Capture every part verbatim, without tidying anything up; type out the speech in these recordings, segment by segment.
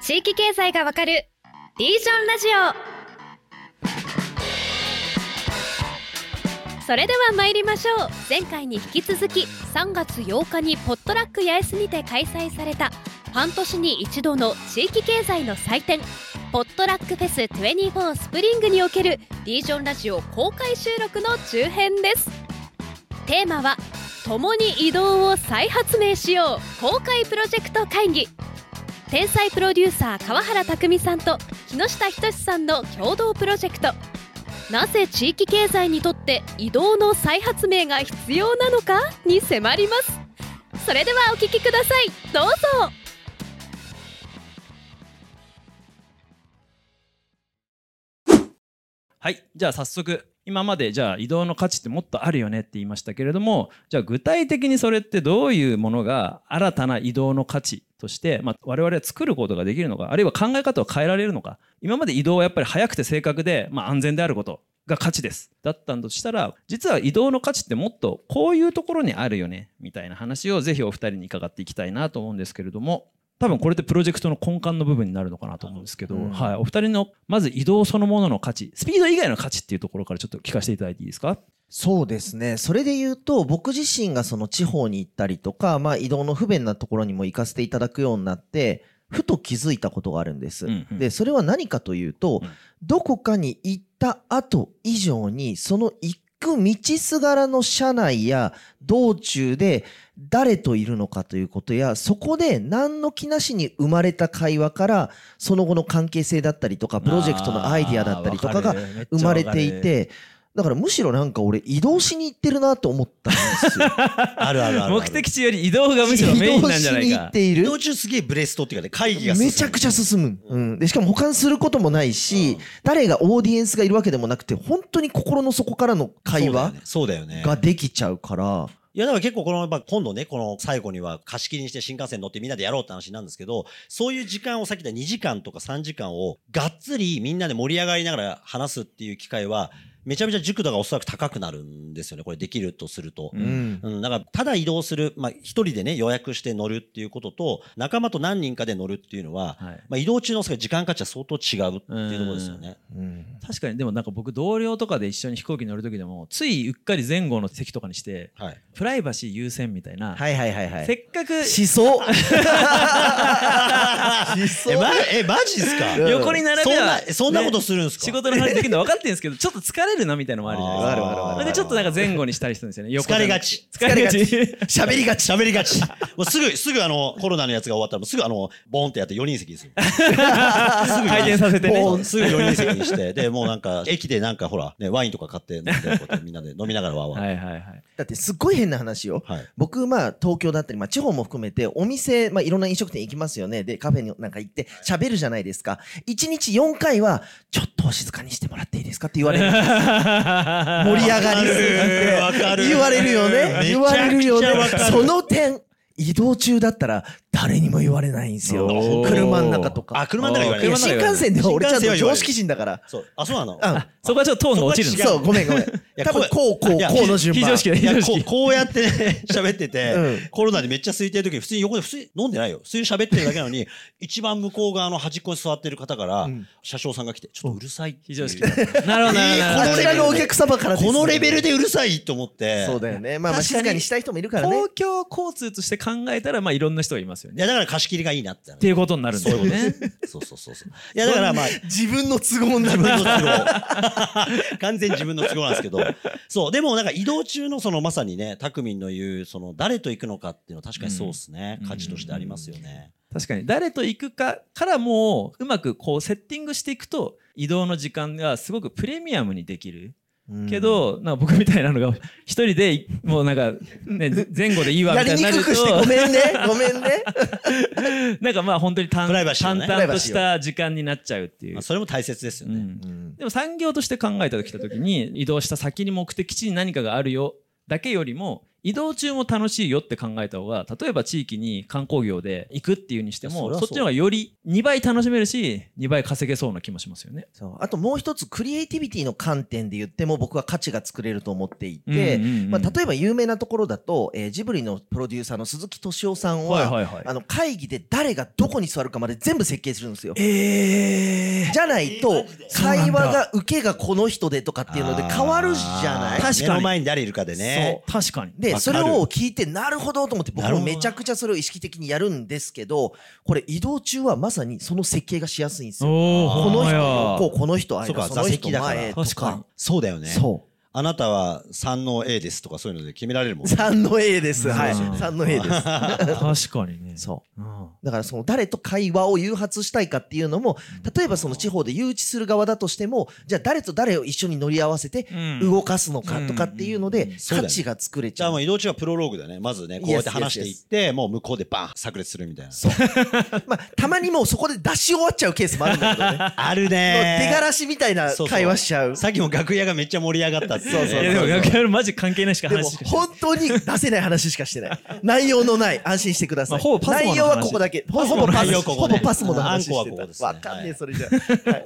地域経済がわかるリージョンラジオ。それでは参りましょう。前回に引き続きさんがつようかにポットラック八重洲にて開催された半年に一度の地域経済の祭典ポットラックフェスにじゅうよんスプリングにおけるリージョンラジオ公開収録の中編です。テーマは共に移動を再発明しよう公開プロジェクト会議。天才プロデューサー川原拓さんと木下仁さんの共同プロジェクト。なぜ地域経済にとって移動の再発明が必要なのかに迫ります。それではお聞きください。どうぞ。 はい、じゃあ早速今までじゃあ移動の価値ってもっとあるよねって言いましたけれども、じゃあ具体的にそれってどういうものが新たな移動の価値として、まあ、我々は作ることができるのか、あるいは考え方を変えられるのか。今まで移動はやっぱり速くて正確で、まあ、安全であることが価値ですだったんだとしたら、実は移動の価値ってもっとこういうところにあるよねみたいな話をぜひお二人に伺っていきたいなと思うんですけれども、多分これってプロジェクトの根幹の部分になるのかなと思うんですけど、うん、はい、お二人のまず移動そのものの価値、スピード以外の価値っていうところからちょっと聞かせていただいていいですか？ そうですね。それで言うと、僕自身がその地方に行ったりとか、まあ移動の不便なところにも行かせていただくようになって、ふと気づいたことがあるんです。うんうん、で、それは何かというと、うん、どこかに行った後以上に、その行く道すがらの車内や道中で誰といるのかということや、そこで何の気なしに生まれた会話からその後の関係性だったりとかプロジェクトのアイディアだったりとかが生まれていて、だからむしろなんか俺移動しに行ってるなと思ったんですよ。 あるあるある。 目的地より移動がむしろメインなんじゃないか。 移動しに行っている。 移動中すげえブレストっていうかね、会議が進む。 めちゃくちゃ進む。うん。でしかも保管することもないし、うん、誰がオーディエンスがいるわけでもなくて、本当に心の底からの会話ができちゃうから。 いやだから結構この、まあ、今度ね、この最後には貸し切りにして新幹線乗ってみんなでやろうって話なんですけど、そういう時間をさっき言ったにじかんとかさんじかんをがっつりみんなで盛り上がりながら話すっていう機会は、めちゃめちゃ熟度がおそらく高くなるんですよね。これできるとすると。うん。うん、だからただ移動する、まあ一人でね予約して乗るっていうことと、仲間と何人かで乗るっていうのは、はい、まあ移動中の時間価値は相当違うっていうところですよね。 うん。確かにでもなんか僕同僚とかで一緒に飛行機に乗る時でも、ついうっかり前後の席とかにして、はい、プライバシー優先みたいな。 はいはいはいはい。 せっかくしそう。 しそう。え、ま、えマジですか？ 横に並べばそんなそんなことするんですか？ 仕事の話できるの分かってるんですけど、ちょっと疲れるなみたいなのもあるじゃないですか。 あるあるあるある。 でちょっとなんか前後にしたりするんですよね。 疲れがち。 疲れがち。 喋りがち。喋りがち。もうすぐ、すぐあの、コロナのやつが終わったら、もうすぐあの、ボーンってやってよにん席ですよ。すぐ回転させてね。 すぐよにん席にして、で、もうなんか、駅でなんかほら、ね、ワインとか買って飲んで、こうやってみんなで飲みながらワーワー。 はいはいはい。 だってすっごい変な話よ。はい、僕、まあ、東京だったり、まあ、地方も含めて、お店、まあ、いろんな飲食店行きますよね。で、カフェになんか行って、喋るじゃないですか。いちにちよんかいは、ちょっとお静かにしてもらっていいですかって言われる。盛り上がりすぎて。言われるよね。言われるよね。その点、移動中だったら誰にも言われないんですよ。車の中とか。 あ、車の中言われない。 新幹線では俺ちゃんと常識人だから。 そう。あ、そうなの？ そこはちょっとトーンが落ちるんです。 そう、ごめんごめん。多分こう、こう、こうの順番。 非常識だ、非常識。 こうやってね、喋ってて、コロナでめっちゃ空いてる時に普通に横で普通に飲んでないよ。普通に喋ってるだけなのに、一番向こう側の端っこに座ってる方から、車掌さんが来て、ちょっとうるさい。 非常識。なるほど、なるほど。 こちらのお客様からこのレベルでうるさいと思って。 そうだよね。まあまあ静かにしたい人もいるからね。 公共交通として考えたら、まあいろんな人がいますよね。 いや、だから貸し切りがいいなって。 っていうことになるんだよね。 そうそうそうそう。いやだからまあ自分の都合になる。 自分の都合。完全に自分の都合なんですけど。そうでもなんか移動中のそのまさにね、たくみんの言うその誰と行くのかっていうのは確かにそうですね。価値としてありますよね。 確かに誰と行くかからもううまくこうセッティングしていくと移動の時間がすごくプレミアムにできる。けどなんか僕みたいなのが一人でもうなんかね前後でいいわみたいになるとやりにくくしてごめんねごめんねなんかまあ本当に淡々とした時間になっちゃうっていう、 まあ、それも大切ですよね、うん、 でも産業として考えた時た時に移動した先に目的地に何かがあるよだけよりも移動中も楽しいよって考えた方が、例えば地域に観光業で行くっていうにしても、そっちの方がよりにばい楽しめるし、にばい稼げそうな気もしますよね。 そう。あともう一つクリエイティビティの観点で言っても僕は価値が作れると思っていて、うんうんうん、まあ、例えば有名なところだと、えー、ジブリのプロデューサーの鈴木敏夫さんは、はいはいはい、あの会議で誰がどこに座るかまで全部設計するんですよ。えー、じゃないと会話が受けがこの人でとかっていうので変わるじゃない。 確かに目の前に誰いるかでね。 そう、確かに。 でそれを聞いてなるほどと思って僕もめちゃくちゃそれを意識的にやるんですけど、これ移動中はまさにその設計がしやすいんですよ。この人横この人間その人前とか。 そうだよね。 そう。 あなたはさんの A ですとかそういうので決められるもんね。 さんの A です。はい。さんの A です。 確かにね。 そう。だからその誰と会話を誘発したいかっていうのも、例えばその地方で誘致する側だとしても、じゃあ誰と誰を一緒に乗り合わせて動かすのかとかっていうので価値が作れちゃう。 じゃあもう移動中はプロローグだね。まずね、こうやって話していって、もう向こうでバン炸裂するみたいな。 そう。まあたまにもうそこで出し終わっちゃうケースもあるんだけどね。 あるね。 出がらしみたいな会話しちゃう。 さっきも楽屋がめっちゃ盛り上がったって。 そうそう。 いやでも楽屋マジ関係ないしか話しかしてない。でも本当に出せない話しかしてない。内容のない安心してください。 まあ、ほぼパスモの話。 内容はここだけ。ほぼパスほぼパスモの話してた。あんこはここですね。 わかんねえそれじゃ。はい。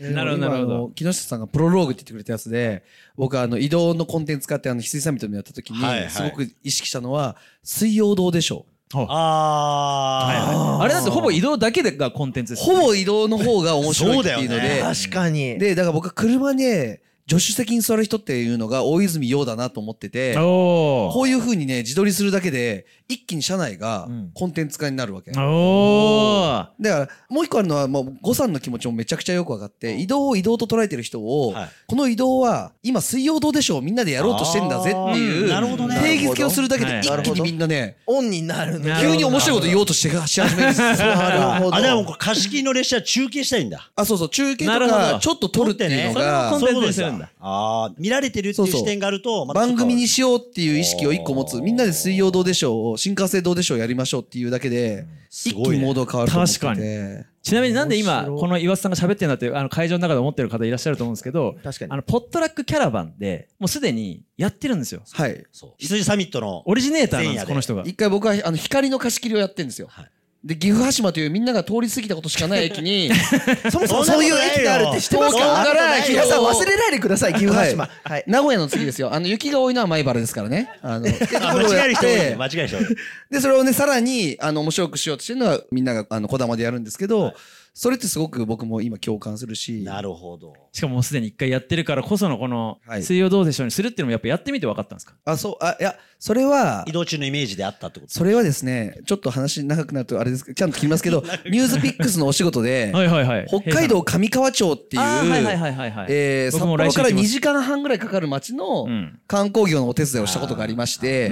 なるほどなるほど。 木下さんがプロローグって言ってくれたやつで、僕はあの移動のコンテンツ使ってあの翡翠サミットでやった時にすごく意識したのは水曜どうでしょう。 ああ、 はいはい、あれだってほぼ移動だけがコンテンツです、 ね。ほぼ移動の方が面白いっていうので、 ね、確かに。 でだから僕は車で助手席に座る人っていうのが大泉洋だなと思ってて、こういう風にね自撮りするだけで一気に車内がコンテンツ化になるわけ、うん、おだからもう一個あるのはもう呉さんの気持ちもめちゃくちゃよく分かって、移動を移動と捉えてる人を、はい、この移動は今水曜どうでしょうみんなでやろうとしてんだぜっていう定義づけをするだけで一気にみんなねオンになるの。 急に面白いこと言おうとしてし始めるんですよ。 なるほど。あでも貸し切りの列車中継したいんだ。 あそうそう中継とかちょっと撮るっていうのがコンテンツにするんだ。 ああ見られてるっていう視点があると、 ま、番組にしようっていう意識を一個持つ。みんなで水曜どうでしょう新幹線どうでしょうやりましょうっていうだけで一気にモードが変わると思ってて。確かに。 ちなみになんで今この岩瀬さんが喋ってるんだってあの会場の中で思ってる方いらっしゃると思うんですけど、 確かにあのポットラックキャラバンでもうすでにやってるんですよ。 はい。 そう。羊サミットのオリジネーターなんですこの人が。 一回僕はあの光の貸し切りをやってるんですよ。はい。で岐阜羽島というみんなが通り過ぎたことしかない駅にそもそもそういう駅があるって知ってますか？ 東京から皆さん忘れないでください岐阜羽島、はいはい、 名古屋の次ですよ。あの雪が多いのは米原ですからね。あの間違える人多い間違える人多い。 でそれをねさらにあの面白くしようとしてるのはみんながあのこだまでやるんですけど、はい、それってすごく僕も今共感するし。 なるほど。 しかももうすでに一回やってるからこそのこの水曜どうでしょうにするっていうのもやっぱやってみて分かったんですか？ あそうあいやそれは移動中のイメージであったってこと。 それはですねちょっと話長くなるとあれですけどちゃんと切りますけどニュースピックスのお仕事ではいはい、はい、 北海道上川町っていう札幌からにじかんはんぐらいかかる町の観光業のお手伝いをしたことがありまして、うん、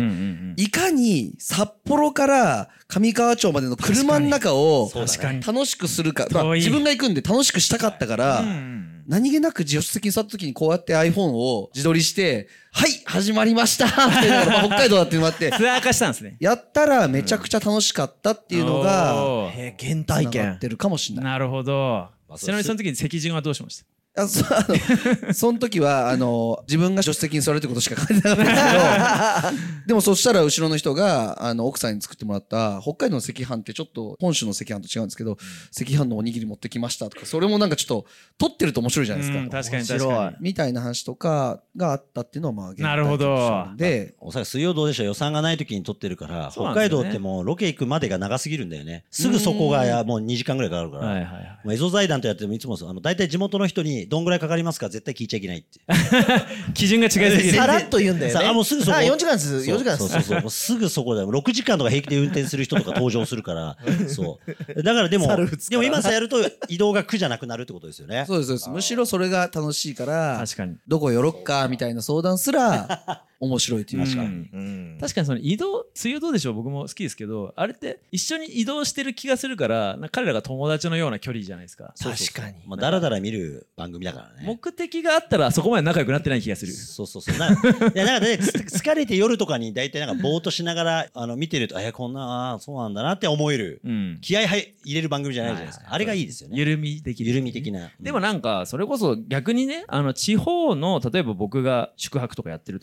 いかに札幌から上川町までの車の中を楽しくするか、まあ、自分が行くんで楽しくしたかったから、うん、何気なく助手席に座った時にこうやって iPhone を自撮りしてはい始まりましたっていうのが、まあ、北海道だっていうのもあってツアー化したんですね。やったらめちゃくちゃ楽しかったっていうのが、 うん、原体験なってるかもしれない。 なるほど。ちなみにその時に席順はどうしました？ あ そ, あのその時はあの自分が助手席に座るってことしか書いてなかったんですけどでもそしたら後ろの人があの奥さんに作ってもらった北海道の赤飯ってちょっと本州の赤飯と違うんですけど、うん、赤飯のおにぎり持ってきましたとかそれもなんかちょっと撮ってると面白いじゃないですか、うん、 確かに確かにみたいな話とかがあったっていうのはまあなるほど。 でおそらく水曜どうでしょう予算がない時に撮ってるから、ね、北海道ってもうロケ行くまでが長すぎるんだよね。すぐそこがもうにじかんぐらいかかるから、はいはいはい、もうエゾ財団とやってもいつもあの大体地元の人にどんぐらいかかりますか絶対聞いちゃいけないって基準が違いすぎる。 さらっと言うんだよね。 あもうすぐそこ。 あよんじかんですよんじかんです。 そうそうそうもうすぐそこだよ。ろくじかんとか平気で運転する人とか登場するからそうだからでもでも今さやると移動が苦じゃなくなるってことですよね。 そうですそうです。むしろそれが楽しいから確かにどこ寄ろっかみたいな相談すら面白いという。 確かに、うん、確かにその移動水曜どうでしょう僕も好きですけどあれって一緒に移動してる気がするから彼らが友達のような距離じゃないですか。 確かにまあだらだら見る番組だからね。 目的があったらそこまで仲良くなってない気がする。 そうそうそう。ないやなんか、ね、疲れて夜とかに大体なんかぼーっとしながらあの見てるとあこんなあそうなんだなって思える、うん、気合入れる番組じゃないじゃないですか。あれがいいですよね。 緩み的緩み的な、うん、 でもなんかそれこそ逆にねあの地方の例えば僕が宿泊とかやってるとして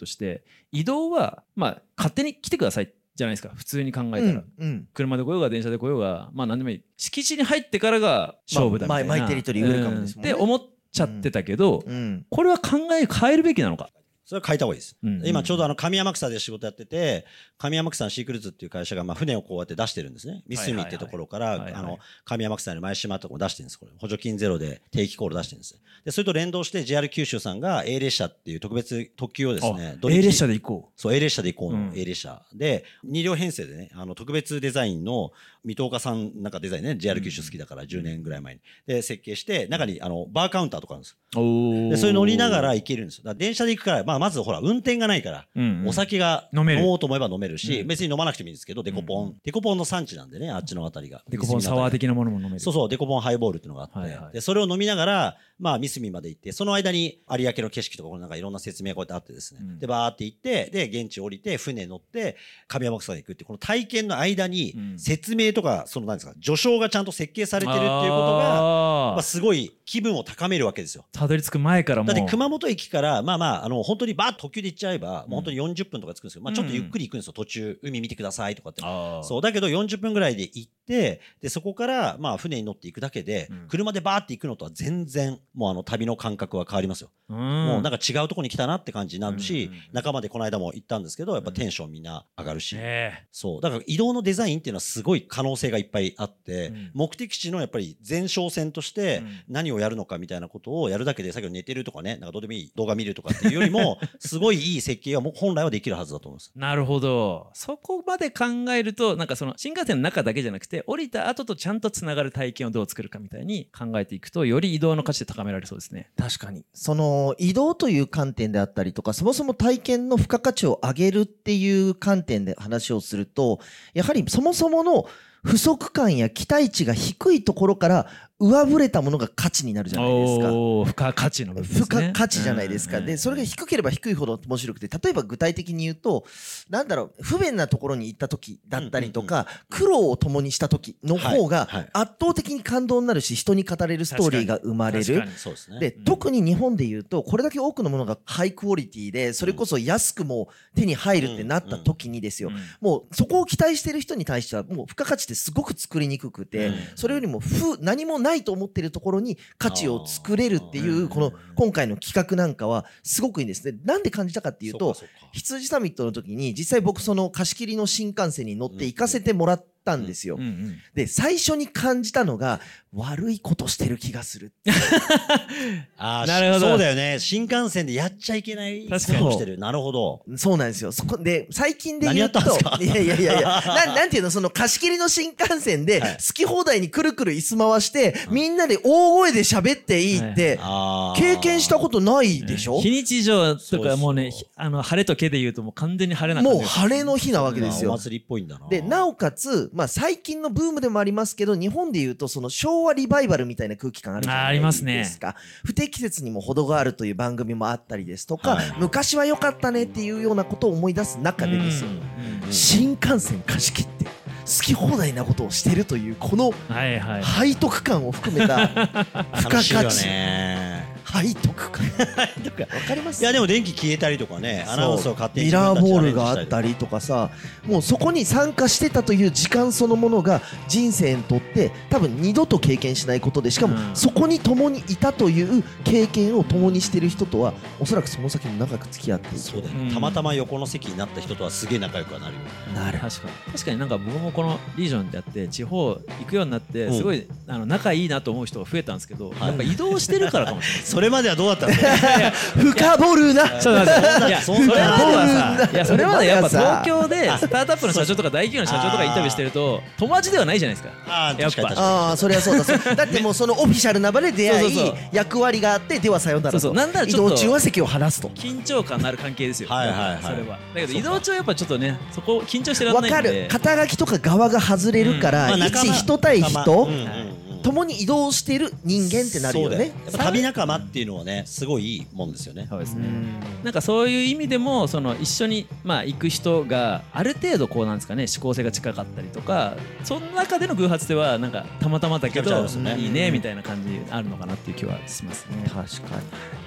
移動はまあ勝手に来てくださいじゃないですか普通に考えたら、うんうん、車で来ようが電車で来ようがまあ何でもいい敷地に入ってからが勝負だみたいな、まあ、 マイテリトリーウェルカムですもんね、 うん、って思っちゃってたけど、うんうん、これは考え変えるべきなのか。 それは変えた方がいいです。うんうん、今ちょうどあの上天草で仕事やってて、上天草のシークルーズっていう会社がまあ船をこうやって出してるんですね。三角ってところからあの上天草の前島とかも出してるんです。これ補助金ゼロで定期航路出してるんです。でそれと連動して ジェイアール 九州さんが A 列車っていう特別特急をですね、 A 列車で行こう。 そう A 列車で行こうの A 列車でに両編成でね、あの特別デザインの水戸岡さんなんかデザインね ジェイアール 九州好きだからじゅうねんぐらい前にで設計して中にあのバーカウンターとかあるんですよ。でそれ乗りながら行けるんですよ。だから電車で行くからまあまずほら運転がないから、うんうん、お酒が飲もうと思えば飲めるし、うん、別に飲まなくてもいいんですけどデコポン、うん、デコポンの産地なんでねあっちのあたりがデコポンサワー的なものも飲める。 そうそうデコポンハイボールっていうのがあって、はいはい、でそれを飲みながらまあ三角まで行ってその間に有明の景色とかなんかいろんな説明がこうやってあってですね、うん、でバーって行ってで現地降りて船乗って上天草に行くってこの体験の間に説明とかその何ですか序章がちゃんと設計されてるっていうことがまあすごい気分を高めるわけですよ。 たどり着く前からもだって熊本駅からまあまああの本当にバーッと特急で行っちゃえば、うん、もう本当によんじゅっぷんとか着くんですけど、まあ、ちょっとゆっくり行くんですよ、うん、途中海見てくださいとかってそうだけどよんじゅっぷんぐらいで行ってでそこからまあ船に乗っていくだけで、うん、車でバーって行くのとは全然もうあの旅の感覚は変わりますよ、うん、もうなんか違うとこに来たなって感じになるし、うん、仲間でこの間も行ったんですけどやっぱテンションみんな上がるし、うん、そうだから移動のデザインっていうのはすごい可能性がいっぱいあって、うん、目的地のやっぱり前哨戦として何をやるのかみたいなことをやるだけでさっき寝てるとかねなんかどうでもいい動画見るとかっていうよりもすごいいい設計はもう本来はできるはずだと思います。 なるほど。そこまで考えるとなんかその新幹線の中だけじゃなくて降りた後とちゃんとつながる体験をどう作るかみたいに考えていくとより移動の価値で高められそうですね。 確かにその移動という観点であったりとかそもそも体験の付加価値を上げるっていう観点で話をするとやはりそもそもの不足感や期待値が低いところから上振れたものが価値になるじゃないですか。 おー、付加価値の部分ですね。 付加価値じゃないですか。で、それが低ければ低いほど面白くて、例えば具体的に言うと、なんだろう、不便なところに行った時だったりとか、苦労を共にした時の方が圧倒的に感動になるし、人に語れるストーリーが生まれる。で、特に日本で言うと、これだけ多くのものがハイクオリティで、それこそ安くも手に入るってなった時にですよ。もうそこを期待してる人に対しては、もう付加価値ってすごく作りにくくて、それよりも不、何もないないと思っているところに価値を作れるっていうこの今回の企画なんかはすごくいいんですね。なんで感じたかっていうと羊サミットの時に実際僕その貸し切りの新幹線に乗って行かせてもらったんですよ、うんうん、で最初に感じたのが悪いことしてる気がするあなるほどそうだよね新幹線でやっちゃいけないことしてるなるほどそうなんですよそこで最近で言うと何やったんですかいやいやいやいやな, なんていうのその貸し切りの新幹線で好き放題にくるくる椅子回して、はい、みんなで大声で喋っていいって、はい、経験したことないでしょ、 非日常とかもうねあの晴れと毛で言うともう完全に晴れなもう晴れの日なわけですよ、 まあ、お祭りっぽいんだなでなおかつ、まあ、最近のブームでもありますけど日本で言うとその昭和リバイバルみたいな空気感あるじゃないですか。あ、ね、不適切にも程があるという番組もあったりですとか、はい、昔は良かったねっていうようなことを思い出す中でですよ、うんうん、新幹線貸し切って好き放題なことをしてるというこの背徳感を含めた付加価値背徳感わかります？ いやでも電気消えたりとかねアナウンスを勝手にミラーボールがあったりとかさもうそこに参加してたという時間そのものが人生にとって多分二度と経験しないことでしかもそこに共にいたという経験を共にしてる人とはおそらくその先も長く付き合っていく。 そうだよね、たまたま横の席になった人とはすげえ仲良くはなるよね。 なる確かに確かになんか僕もこのリージョンでやって地方行くようになってすごい、うん、あの仲いいなと思う人が増えたんですけど、やっぱ移動してるからかもしれないそれまではどうだったの深掘るなそうなんですよいやそれまではさいやそれまでやっぱ東京でスタートアップの社長とか大企業の社長とかインタビューしてると友達ではないじゃないですか。 あやっぱああそれはそうだそうだってもうそのオフィシャルな場で出会いそうそうそう役割があってではさよならとそうそうなんならちょっと移動中は席を離すと緊張感のある関係ですよ。 はいはいはいそれはだけど移動中はやっぱちょっとねそこ緊張してらんないんでわかる肩書きとか側が外れるから、うんまあ、一人対人、うんうん共に移動している人間ってなるよね。 やっぱ旅仲間っていうのはねすごいいいもんですよね。 そうですね。なんかそういう意味でもその一緒にまあ行く人がある程度こうなんですかね思考性が近かったりとかその中での偶発ではなんかたまたまだけどいいねみたいな感じあるのかなっていう気はしますね。 確かに。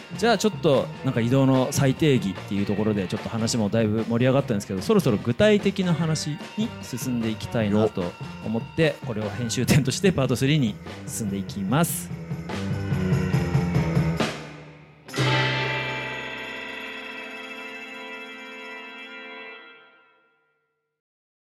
じゃあちょっとなんか移動の最定義っていうところでちょっと話もだいぶ盛り上がったんですけど、そろそろ具体的な話に進んでいきたいなと思って、これを編集点としてパートスリーに進んでいきます。